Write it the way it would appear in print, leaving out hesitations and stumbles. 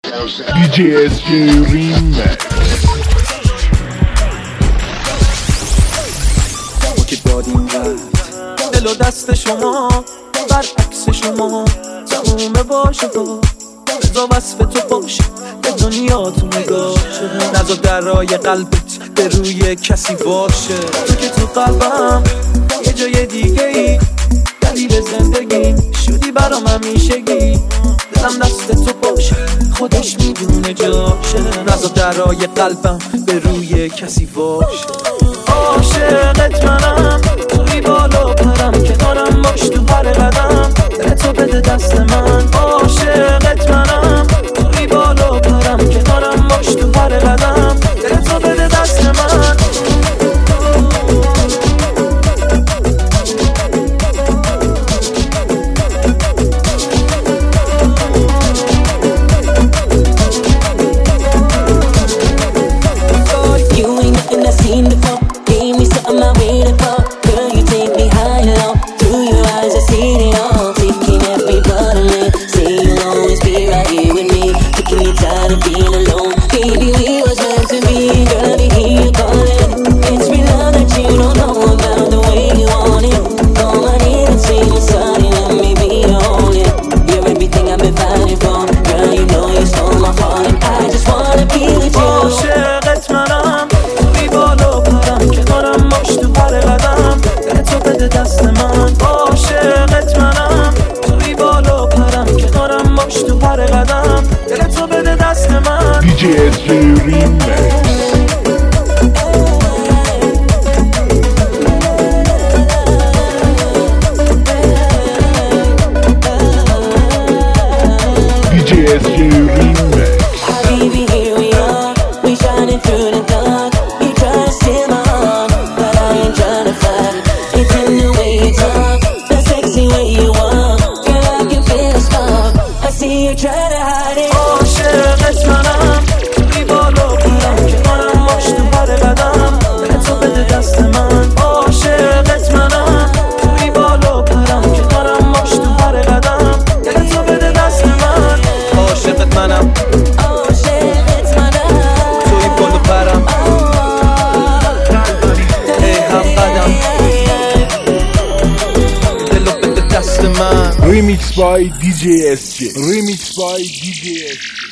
DJ SJ Remix. ما که دادیم رد دل و دست شما برعکس شما تموم باشه با رضا وصف تو باشه به دنیا تو نگاه شه نذار درای قلبت به روی کسی باشه تو که تو قلبم یه جای دیگه ای دلیل زندگی شدی برام همیشگی دلم دست تو باشه خودش میدونه جاشه نذار درای قلبم به روی کسی باشه عاشقت منم توی بالا پرم کنارم باش تو هر قدم دل تو بده دست من عاشقت منم توی بالا پرم کنارم باش تو هر قدم دل تو بده دست من دست من عاشقت منم توی بالا پرم کنارم باش تو هر قدم دل تو بده دست من DJ SJ Remix. DJ SJ Remix. Baby, here we are, we shining through the dark. You try to steal my heart, but I ain't trying to fight. It's in the way you talk, the sexy way you walk. Girl, I can feel the spark. I see you try to hide it. عاشقت منم توی بالا پرم کنارم باش تو هر قدم دل تو بده دست من عاشقت منم توی بالا پرم کنارم باش تو هر قدم دل تو بده دست من عاشقت منم عاشقت منم توی بالا پرم ای هم قدم دل بده دست من Remix by DJ SJ. Remix by DJ SJ.